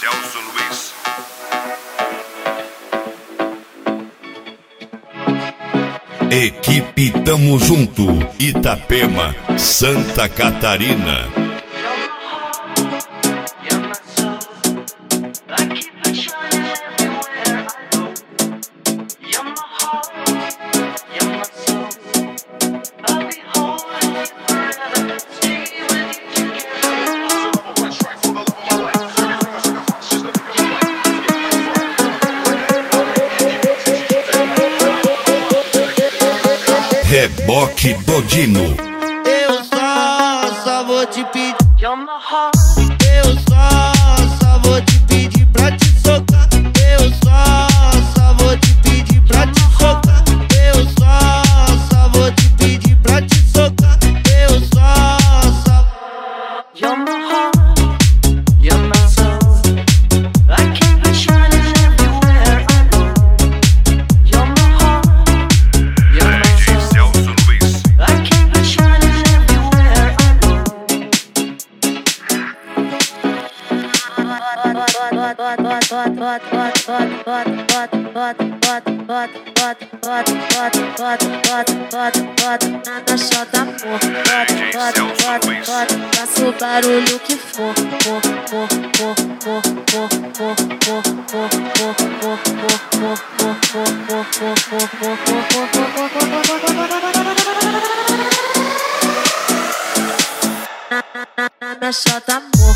Celso Luiz. Equipe Tamo Junto, Itapema, Santa Catarina. Reboque Dodino. Eu só vou te pedir. Eu só vou te pedir pra te socar. Eu só vou te pedir pra te socar. Eu só vou te pedir pra te socar. Eu só. You're my heart, you're my soul. I keep it shining everywhere I go. You're my heart, you're my soul. I keep it shining everywhere I go. Nada só dá amor. Faço o barulho que for. Nada só dá amor.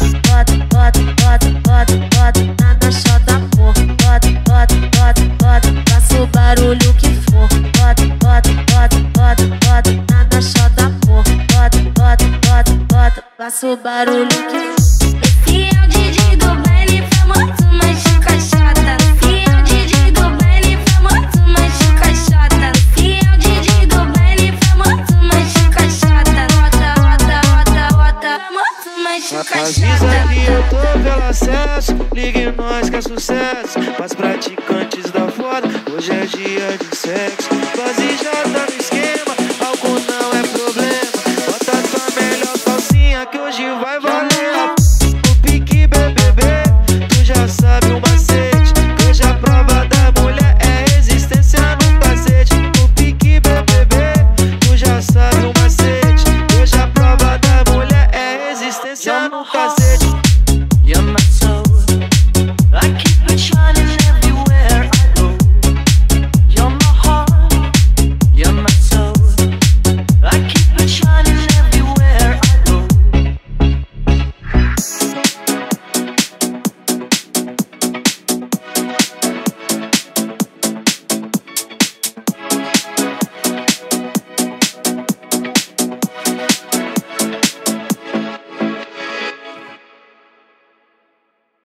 Nada só dá amor. Faço o barulho que for. Nada só dá amor. Faço o barulho que for. Esse é o DJ do baile famoso, mais encaixada. Esse é o DJ do baile famoso, mais encaixada. Esse é o DJ do baile famoso, mais encaixada. Roda, famoso, mais Avisa encaixada. que eu tô pelo acesso. Ligue nós que é sucesso. Pras praticantes da foda, hoje é dia de sexo. Quase já tá no esquema, álcool não é problema. Bota tua melhor calcinha que hoje vai valer. O pique BBB, tu já sabe o macete. Hoje a prova da mulher é resistência no cacete. O pique BBB, tu já sabe o macete. Hoje a prova da mulher é resistência no cacete.